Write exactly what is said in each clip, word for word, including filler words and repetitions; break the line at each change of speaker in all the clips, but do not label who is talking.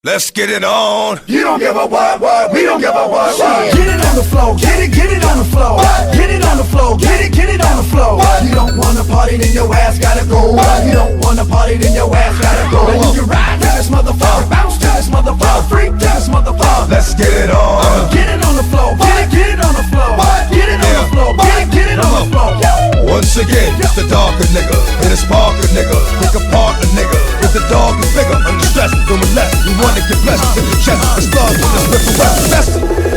Let's get it on.
You don't give a what, what, we don't give a what, what. Get it on the floor, get it, get it on the floor. Get it on the floor, get it, get it on the floor. You don't wanna party, then your ass gotta go. You don't wanna party, then your ass gotta go. And you can ride to this motherfucker, bounce to this motherfucker, freak to this motherfucker.
Let's get it on.
Get it on the floor, get it, get it on the floor. Get it on the floor, get it, get it on the floor.
Once again, it's the darker nigga, and it's Parker nigga. Pick apart a nigga, if the dog is bigger, under stress, doing less. We wanna get blessed in the chest, the stars with this rip and rest, best.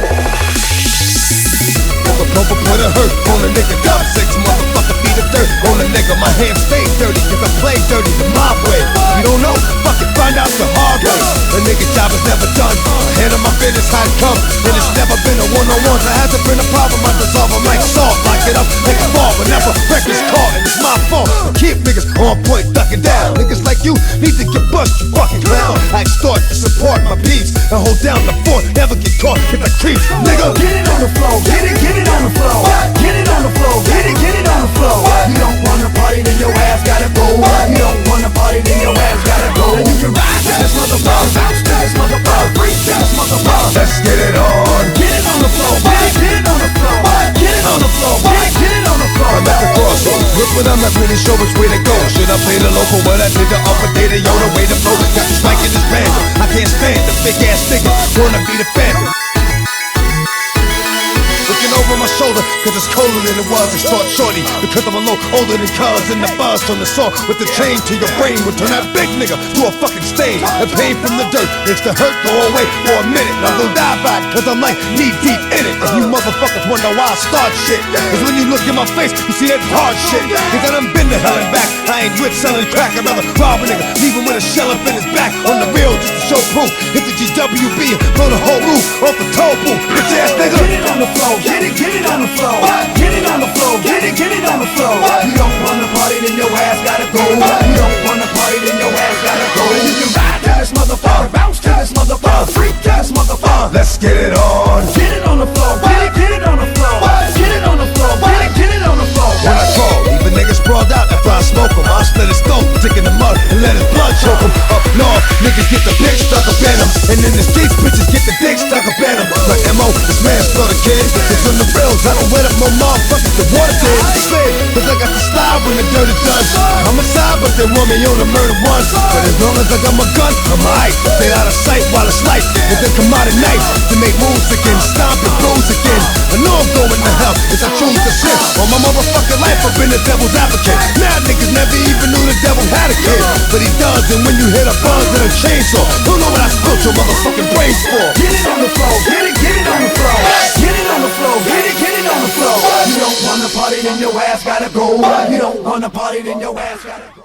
If a bumper put a hurt on a nigga, top six motherfucker beat the dirt on a nigga. My hands stay dirty, cause I play dirty the my way. You don't know, fuck it, find out the hard way. A nigga job is never done, handle my business how it come. And it's never been a one-on-one, there hasn't been a problem, I dissolve them like salt. Lock it up, make it fall, whenever record's caught, and it's my fault. I keep niggas on point, ducking down. Niggas like you need to get bust, you fucking clown. I extort to support my peace, and hold down the fort, never get caught, hit the creeps, nigga.
Get it on the floor, get it, get it on the floor. Get it on the floor, get it, get it on the floor. You don't wanna party, then your ass gotta go. You don't wanna party, then your ass gotta go. And you can ride to this motherfucker, bounce to this motherfucker, freak to this motherfucker.
Let's get it on.
Get it on the floor, get it, get it on the floor. Get it on the floor, get it, get it on the floor.
I'm at the crossroads, look what I'm not really sure which way to go. Should I play the local, but I did the upper data, yo, the way to flow. Got the spike in this band, I can't stand the big ass nigga, wanna be the phantom. Looking over my shoulder, cause it's colder than it was, extort shorty. Because I'm a low older than cars in the buzz from the saw. With the chain to your brain, will turn that big nigga to a fucking stain. The pain from the dirt makes the hurt go away for a minute. I'm gonna die back, cause I'm like knee deep in it. If you motherfuckers wonder why I start shit, cause when you look in my face, you see that hard shit. Cause I done been to hell and back, I ain't with selling crack. I'd rather rob a nigga, leave him with a shell up in his back. On the real, just to show proof. Hit the G W B, blow the whole roof off the toll booth. Bitch ass nigga.
Get it on the floor, get it, get it on the floor. Get it on the floor, get it, get it on the floor. You don't wanna party, then your ass gotta go. You don't wanna party, then your ass gotta go. And you can ride to this motherfucker, bounce to this motherfucker, freak to this motherfucker.
Let's get it on.
Get it on the floor, get it, get it on the floor. Get it on the floor, get it, get it on the floor.
When I crawl, leave a nigga sprawled out after I smoke him. I'll split his stone, stick in the mud and let his blood choke him. Up north, niggas get the dick stuck up in him. And in the streets, bitches get the dick stuck up in him. My M O, this man's for the kid. It's on the rails, I don't wet up my motherfuckers. The water did, slid, cause I got the slide when the dirt is done. I'm a side, but they want me on the murder one. But as long as I got my gun, I'm alright. Stay out of sight while it's light. And then come out at night to make moves again, stomp and bruise again. I know I'm going to hell if I choose to sin. All my motherfucking life I've been the devil's advocate. Now niggas never even knew the devil had a kid, but he does, and when you hit a buzz and a chainsaw, don't know what I spilled your motherfucking brains for.
Get it on the floor, get it, get it on the floor. Get it on the floor, get it, get it on the floor. You don't wanna party, then your ass gotta go. You don't wanna party, then your ass gotta go.